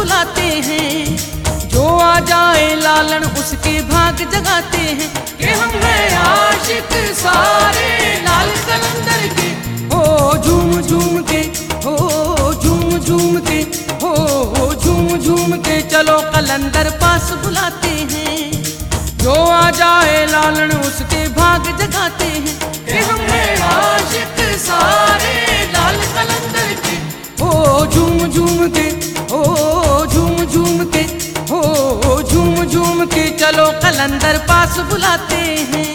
बुलाते हैं। जो आ जाए लालन उसके भाग जगाते हैं कि हम हैं आशिक सारे लाल कलंदर के। हो झूम झूम के, हो झूम झूम के, हो झूम झूम के चलो कलंदर पास बुलाते हैं। जो आ जाए लालन उसके भाग जगाते हैं कि हम हैं आशिक सारे लाल कलंदर के। हो झूम झूम के, हो झूम झूम के, हो झूम झूम के चलो कलंदर पास बुलाते हैं।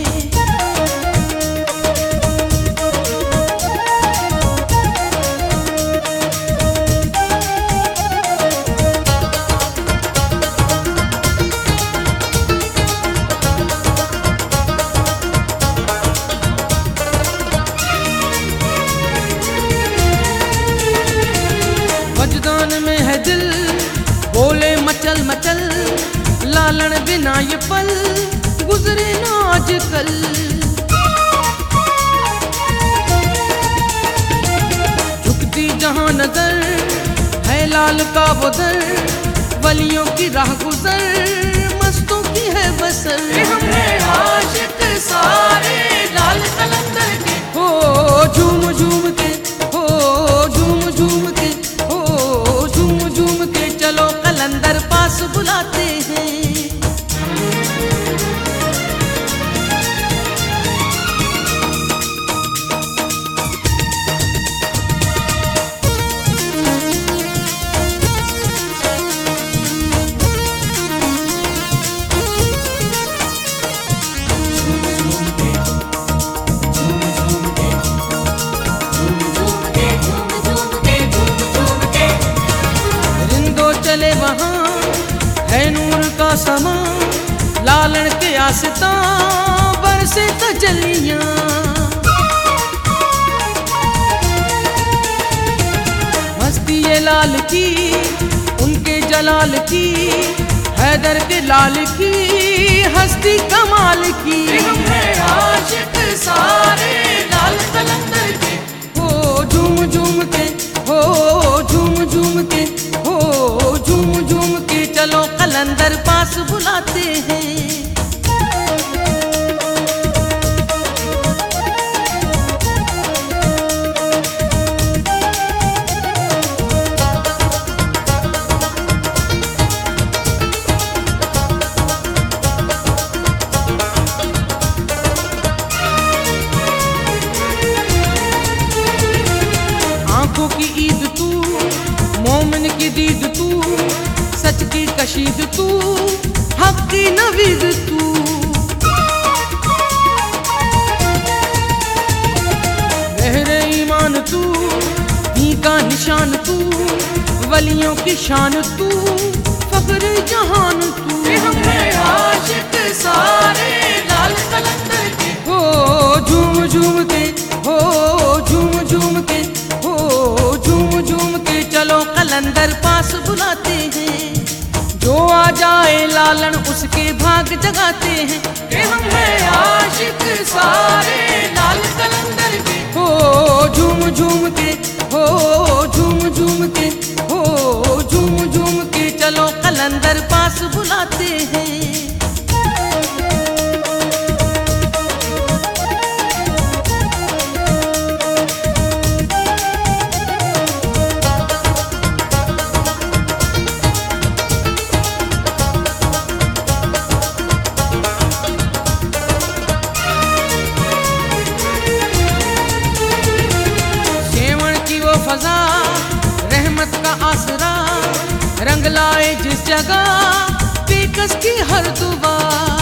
वजदान में है दिल बोले मचल मचल, लालन बिना ये पल गुजरे ना आजकल। झुकती जहां नजर है लाल का वो दर, वलियों की राह गुजर मस्तों की है बसर। हम हैं आशिक सारे लाल कलंदर के। हो झूम झूम के, हो झूम झूम के, हो झूम झूम के चलो कलंदर पास बुलाते हैं। चले वहाँ है नूर का समा, लालन के आस्था बरसे तजल्लियाँ। मस्ती ये लाल की उनके जलाल की, हैदर के लाल की हस्ती कमाल की। हम हैं आशिक सारे लाल कलंदर के। हो झूम झूम के, हो झूम झूम के, हो झूम झूम के चलो कलंदर पास बुलाते हैं। आंखों की ईद तू, मोमिन की दीद तू, सच की कशीद तू, हक की नवीद तू। गहरे ईमान तू, दी का निशान तू, वलियों की शान तू, फख्र जहान तू। हम हैं आशिक सारे लाल कलंदर के। हो झूम झूम के, हो झूम झूम के, हो झूम झूम के चलो कलंदर पास बुलाते हैं। जो आ जाए लालन उसके भाग जगाते हैं कि हम हैं आशिक सारे लाल कलंदर के। हो झूम झूम के, हो झूम झूम के, हो झूम झूम के चलो कलंदर पास बुलाते हैं। फजा रहमत का आसरा, रंग लाए जिस जगह बेकस की हर दुआ।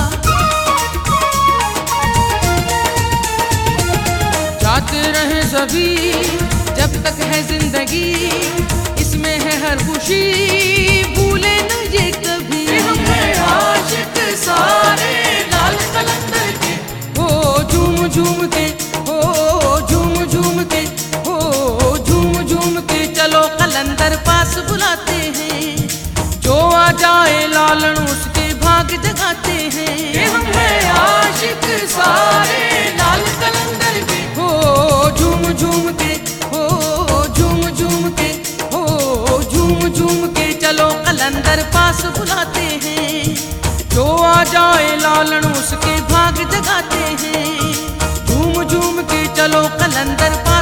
जाते रहे सभी जब तक है जिंदगी, इसमें है हर खुशी भूले न ये कभी। हम हैं आशिक सारे लाल कलंदर के। हो झूम झूम के, हो झूम झूम के, हो झूम झूम के चलो कलंदर पास बुलाते हैं। जो आ जाए लालन उसके भाग जगाते हैं। हम हैं आशिक सारे लाल कलंदर के। हो झूम झूम के, हो झूम झूम के, हो झूम झूम के चलो पास बुलाते हैं। जो आ जाए लालन उसके भाग जगाते हैं। झूम झूम के चलो कलंदर पास